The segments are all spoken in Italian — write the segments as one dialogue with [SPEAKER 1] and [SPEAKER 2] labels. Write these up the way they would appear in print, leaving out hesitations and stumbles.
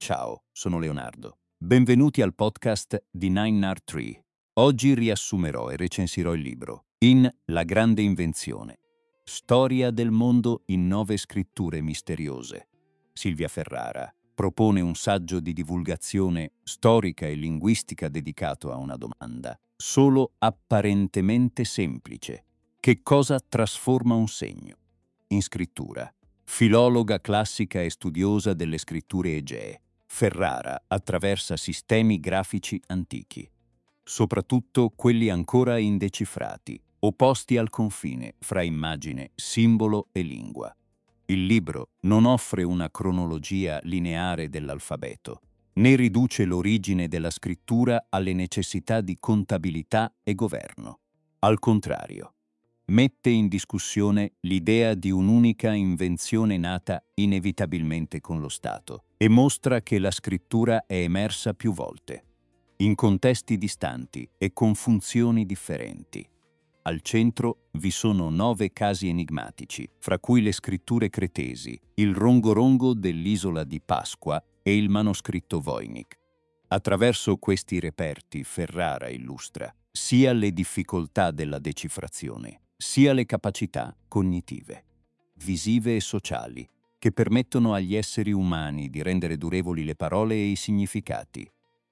[SPEAKER 1] Ciao, sono Leonardo. Benvenuti al podcast di 9art Tree. Oggi riassumerò e recensirò il libro In La grande invenzione. Storia del mondo in 9 scritture misteriose. Silvia Ferrara propone un saggio di divulgazione storica e linguistica dedicato a una domanda, solo apparentemente semplice. Che cosa trasforma un segno? In scrittura. Filologa classica e studiosa delle scritture egee, Ferrara attraversa sistemi grafici antichi, soprattutto quelli ancora indecifrati, opposti al confine fra immagine, simbolo e lingua. Il libro non offre una cronologia lineare dell'alfabeto, né riduce l'origine della scrittura alle necessità di contabilità e governo. Al contrario, mette in discussione l'idea di un'unica invenzione nata inevitabilmente con lo Stato e mostra che la scrittura è emersa più volte, in contesti distanti e con funzioni differenti. Al centro vi sono 9 casi enigmatici, fra cui le scritture cretesi, il rongorongo dell'isola di Pasqua e il manoscritto Voynich. Attraverso questi reperti Ferrara illustra sia le difficoltà della decifrazione, sia le capacità cognitive, visive e sociali, che permettono agli esseri umani di rendere durevoli le parole e i significati.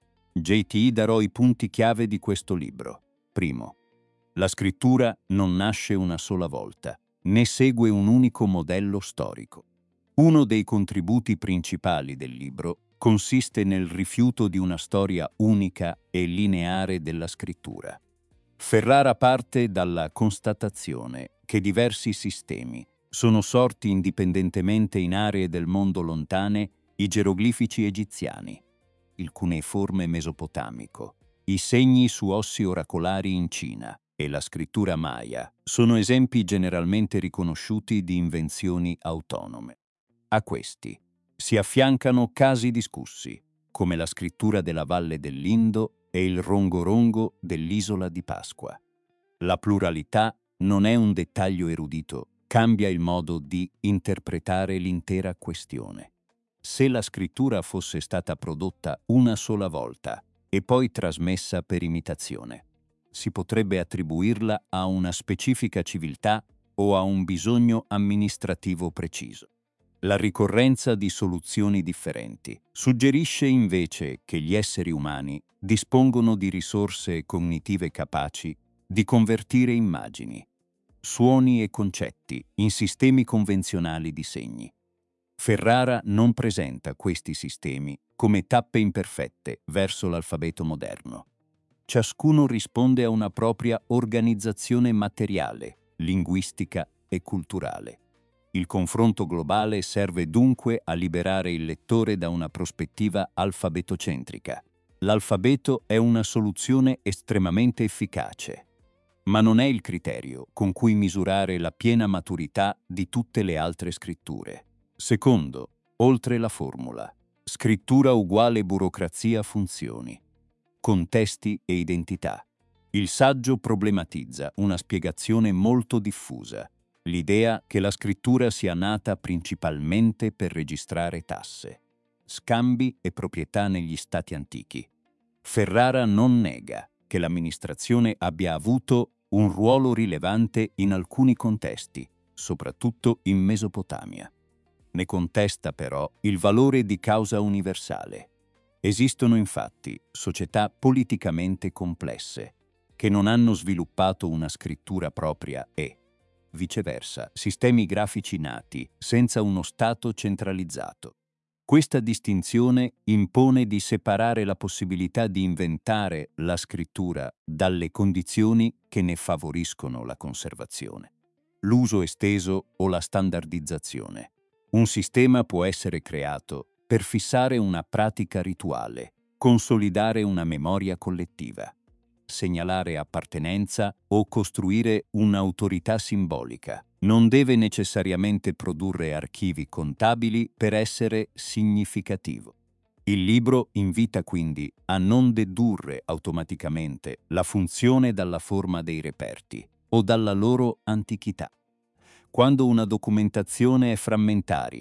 [SPEAKER 1] JT darò i punti chiave di questo libro. Primo, la scrittura non nasce una sola volta, né segue un unico modello storico. Uno dei contributi principali del libro consiste nel rifiuto di una storia unica e lineare della scrittura. Ferrara parte dalla constatazione che diversi sistemi sono sorti indipendentemente in aree del mondo lontane: i geroglifici egiziani, il cuneiforme mesopotamico, i segni su ossi oracolari in Cina e la scrittura maya sono esempi generalmente riconosciuti di invenzioni autonome. A questi si affiancano casi discussi, come la scrittura della Valle dell'Indo e il rongorongo dell'isola di Pasqua. La pluralità non è un dettaglio erudito, cambia il modo di interpretare l'intera questione. Se la scrittura fosse stata prodotta una sola volta e poi trasmessa per imitazione, si potrebbe attribuirla a una specifica civiltà o a un bisogno amministrativo preciso. La ricorrenza di soluzioni differenti suggerisce invece che gli esseri umani dispongono di risorse cognitive capaci di convertire immagini, suoni e concetti in sistemi convenzionali di segni. Ferrara non presenta questi sistemi come tappe imperfette verso l'alfabeto moderno. Ciascuno risponde a una propria organizzazione materiale, linguistica e culturale. Il confronto globale serve dunque a liberare il lettore da una prospettiva alfabetocentrica. L'alfabeto è una soluzione estremamente efficace, ma non è il criterio con cui misurare la piena maturità di tutte le altre scritture. Secondo, oltre la formula, scrittura uguale burocrazia funzioni, contesti e identità. Il saggio problematizza una spiegazione molto diffusa, l'idea che la scrittura sia nata principalmente per registrare tasse, scambi e proprietà negli stati antichi. Ferrara non nega che l'amministrazione abbia avuto un ruolo rilevante in alcuni contesti, soprattutto in Mesopotamia. Ne contesta però il valore di causa universale. Esistono infatti società politicamente complesse che non hanno sviluppato una scrittura propria e, viceversa, sistemi grafici nati senza uno Stato centralizzato. Questa distinzione impone di separare la possibilità di inventare la scrittura dalle condizioni che ne favoriscono la conservazione, l'uso esteso o la standardizzazione. Un sistema può essere creato per fissare una pratica rituale, consolidare una memoria collettiva, segnalare appartenenza o costruire un'autorità simbolica. Non deve necessariamente produrre archivi contabili per essere significativo. Il libro invita quindi a non dedurre automaticamente la funzione dalla forma dei reperti o dalla loro antichità. Quando una documentazione è frammentaria,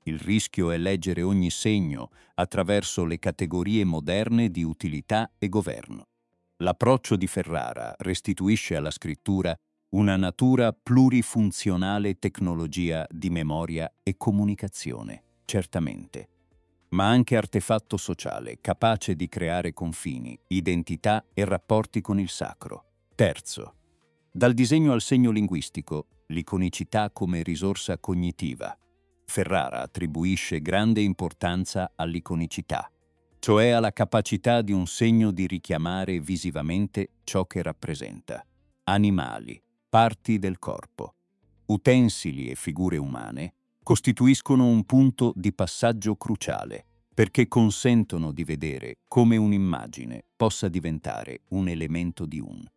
[SPEAKER 1] Il rischio è leggere ogni segno attraverso le categorie moderne di utilità e governo. L'approccio di Ferrara restituisce alla scrittura una natura plurifunzionale tecnologia di memoria e comunicazione, certamente, ma anche artefatto sociale capace di creare confini, identità e rapporti con il sacro. Terzo, dal disegno al segno linguistico, l'iconicità come risorsa cognitiva. Ferrara attribuisce grande importanza all'iconicità, cioè alla capacità di un segno di richiamare visivamente ciò che rappresenta. Animali, parti del corpo, utensili e figure umane costituiscono un punto di passaggio cruciale perché consentono di vedere come un'immagine possa diventare un elemento di un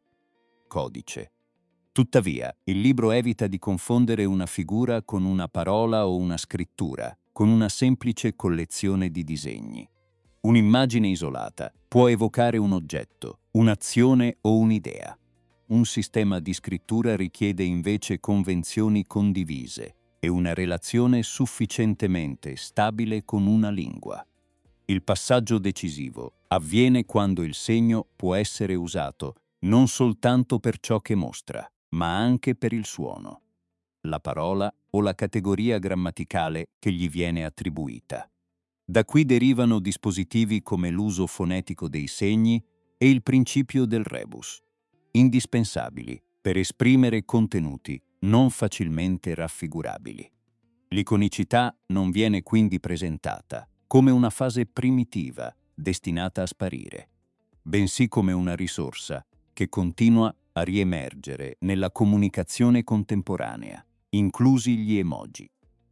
[SPEAKER 1] codice. Tuttavia, il libro evita di confondere una figura con una parola o una scrittura, con una semplice collezione di disegni. Un'immagine isolata può evocare un oggetto, un'azione o un'idea. Un sistema di scrittura richiede invece convenzioni condivise e una relazione sufficientemente stabile con una lingua. Il passaggio decisivo avviene quando il segno può essere usato non soltanto per ciò che mostra, ma anche per il suono, la parola o la categoria grammaticale che gli viene attribuita. Da qui derivano dispositivi come l'uso fonetico dei segni e il principio del rebus, indispensabili per esprimere contenuti non facilmente raffigurabili. L'iconicità non viene quindi presentata come una fase primitiva destinata a sparire, bensì come una risorsa che continua a riemergere nella comunicazione contemporanea, inclusi gli emoji.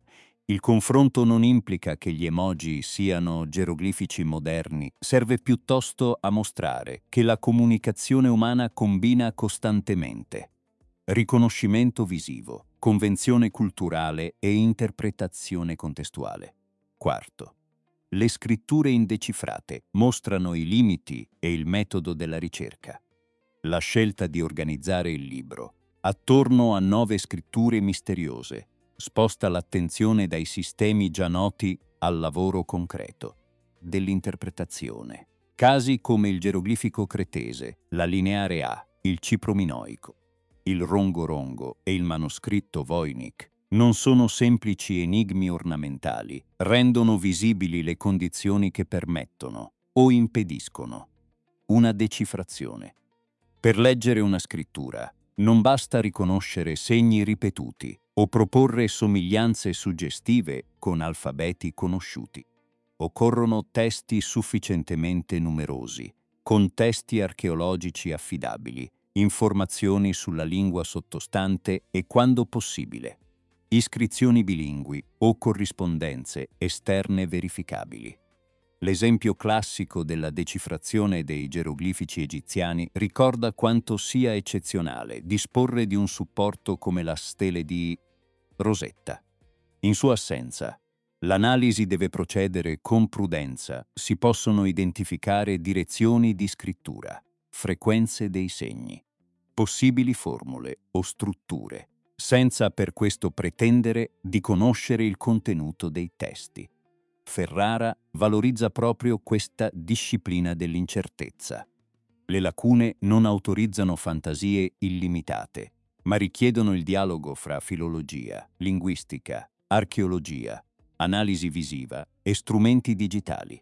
[SPEAKER 1] Il confronto non implica che gli emoji siano geroglifici moderni, serve piuttosto a mostrare che la comunicazione umana combina costantemente riconoscimento visivo, convenzione culturale e interpretazione contestuale. Quarto, le scritture indecifrate mostrano i limiti e il metodo della ricerca. La scelta di organizzare il libro attorno a 9 scritture misteriose sposta l'attenzione dai sistemi già noti al lavoro concreto dell'interpretazione. Casi come il geroglifico cretese, la lineare A, il cipro minoico, il rongo-rongo e il manoscritto Voynich non sono semplici enigmi ornamentali, rendono visibili le condizioni che permettono o impediscono una decifrazione. Per leggere una scrittura non basta riconoscere segni ripetuti o proporre somiglianze suggestive con alfabeti conosciuti. Occorrono testi sufficientemente numerosi, contesti archeologici affidabili, informazioni sulla lingua sottostante e, quando possibile, iscrizioni bilingui o corrispondenze esterne verificabili. L'esempio classico della decifrazione dei geroglifici egiziani ricorda quanto sia eccezionale disporre di un supporto come la stele di Rosetta. In sua assenza, l'analisi deve procedere con prudenza, si possono identificare direzioni di scrittura, frequenze dei segni, possibili formule o strutture, senza per questo pretendere di conoscere il contenuto dei testi. Ferrara valorizza proprio questa disciplina dell'incertezza. Le lacune non autorizzano fantasie illimitate, ma richiedono il dialogo fra filologia, linguistica, archeologia, analisi visiva e strumenti digitali.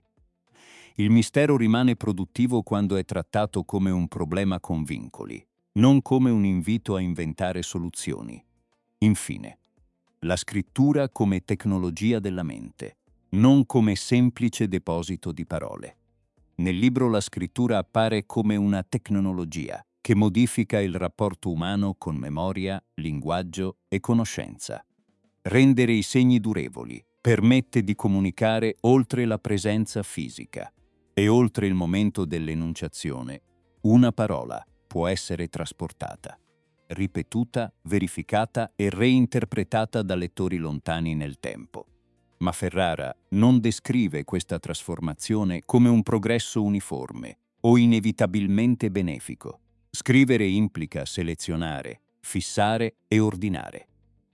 [SPEAKER 1] Il mistero rimane produttivo quando è trattato come un problema con vincoli, non come un invito a inventare soluzioni. Infine, la scrittura come tecnologia della mente, non come semplice deposito di parole. Nel libro la scrittura appare come una tecnologia che modifica il rapporto umano con memoria, linguaggio e conoscenza. Rendere i segni durevoli permette di comunicare oltre la presenza fisica e oltre il momento dell'enunciazione. Una parola può essere trasportata, ripetuta, verificata e reinterpretata da lettori lontani nel tempo. Ma Ferrara non descrive questa trasformazione come un progresso uniforme o inevitabilmente benefico. Scrivere implica selezionare, fissare e ordinare.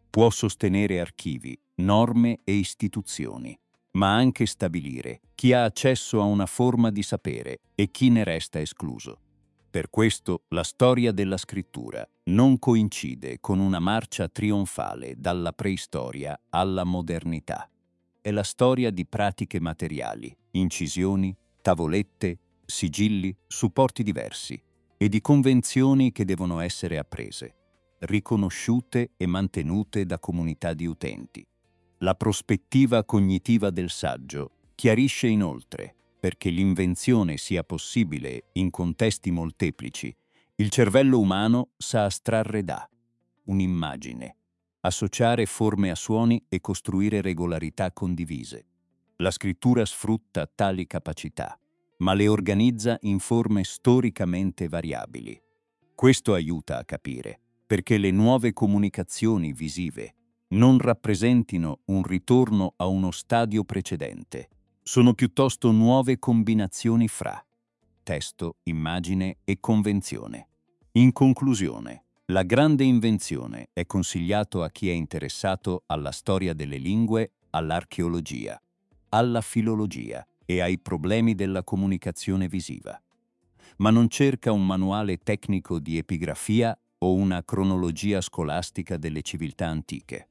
[SPEAKER 1] Può sostenere archivi, norme e istituzioni, ma anche stabilire chi ha accesso a una forma di sapere e chi ne resta escluso. Per questo la storia della scrittura non coincide con una marcia trionfale dalla preistoria alla modernità. È la storia di pratiche materiali, incisioni, tavolette, sigilli, supporti diversi e di convenzioni che devono essere apprese, riconosciute e mantenute da comunità di utenti. La prospettiva cognitiva del saggio chiarisce inoltre, perché l'invenzione sia possibile in contesti molteplici, il cervello umano sa astrarre da un'immagine, associare forme a suoni e costruire regolarità condivise. La scrittura sfrutta tali capacità, ma le organizza in forme storicamente variabili. Questo aiuta a capire perché le nuove comunicazioni visive non rappresentino un ritorno a uno stadio precedente. Sono piuttosto nuove combinazioni fra testo, immagine e convenzione. In conclusione, la grande invenzione è consigliato a chi è interessato alla storia delle lingue, all'archeologia, alla filologia e ai problemi della comunicazione visiva. Ma non cerca un manuale tecnico di epigrafia o una cronologia scolastica delle civiltà antiche.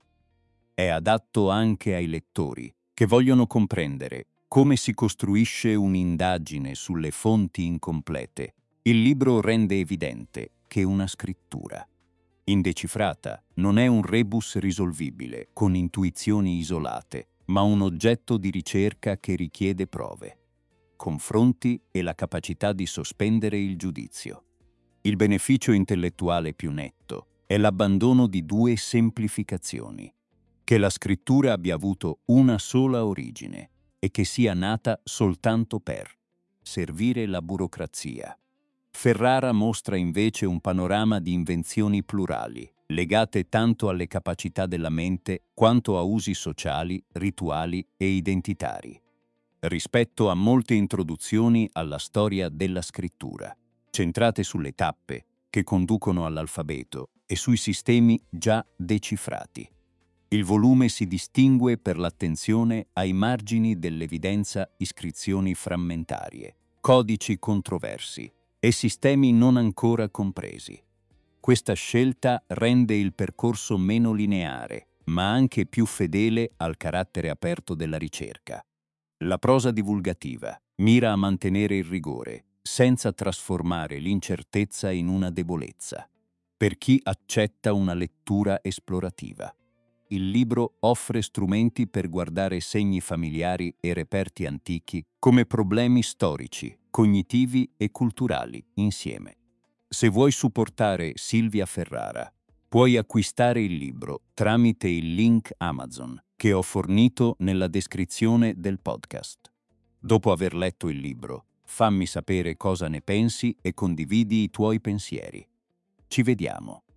[SPEAKER 1] È adatto anche ai lettori che vogliono comprendere come si costruisce un'indagine sulle fonti incomplete. Il libro rende evidente che una scrittura indecifrata non è un rebus risolvibile con intuizioni isolate, ma un oggetto di ricerca che richiede prove, confronti e la capacità di sospendere il giudizio. Il beneficio intellettuale più netto è l'abbandono di due semplificazioni: che la scrittura abbia avuto una sola origine e che sia nata soltanto per servire la burocrazia. Ferrara mostra invece un panorama di invenzioni plurali, legate tanto alle capacità della mente quanto a usi sociali, rituali e identitari, rispetto a molte introduzioni alla storia della scrittura, centrate sulle tappe che conducono all'alfabeto e sui sistemi già decifrati. Il volume si distingue per l'attenzione ai margini dell'evidenza, iscrizioni frammentarie, codici controversi e sistemi non ancora compresi. Questa scelta rende il percorso meno lineare, ma anche più fedele al carattere aperto della ricerca. La prosa divulgativa mira a mantenere il rigore, senza trasformare l'incertezza in una debolezza, per chi accetta una lettura esplorativa. Il libro offre strumenti per guardare segni familiari e reperti antichi come problemi storici, cognitivi e culturali insieme. Se vuoi supportare Silvia Ferrara, puoi acquistare il libro tramite il link Amazon che ho fornito nella descrizione del podcast. Dopo aver letto il libro, fammi sapere cosa ne pensi e condividi i tuoi pensieri. Ci vediamo.